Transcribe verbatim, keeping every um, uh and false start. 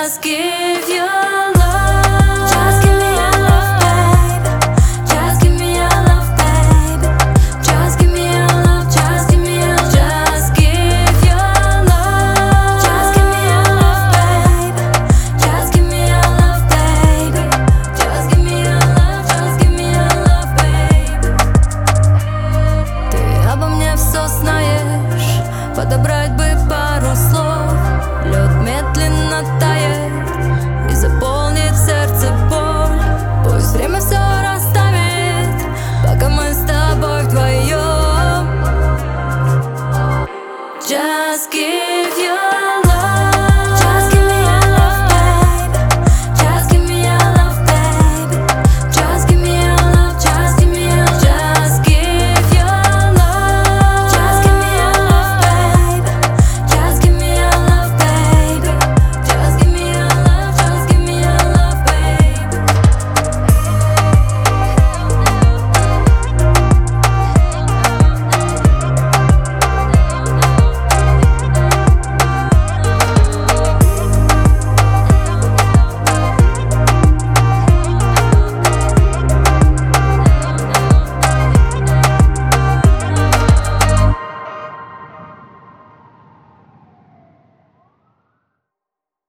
Just give your love. Just give me your love, baby. Just give me your love, baby. Just give me your love. Just give me your love. Just give your love. Just give me your love, baby. Just give me your love, baby. Just give me your love. Just give me your love, baby. Ты обо мне все знаешь. Подобрать бы пару слов. Лед медленно тает и заполнит сердце боль. Пусть время все расставит, пока мы с тобой вдвоем. Just give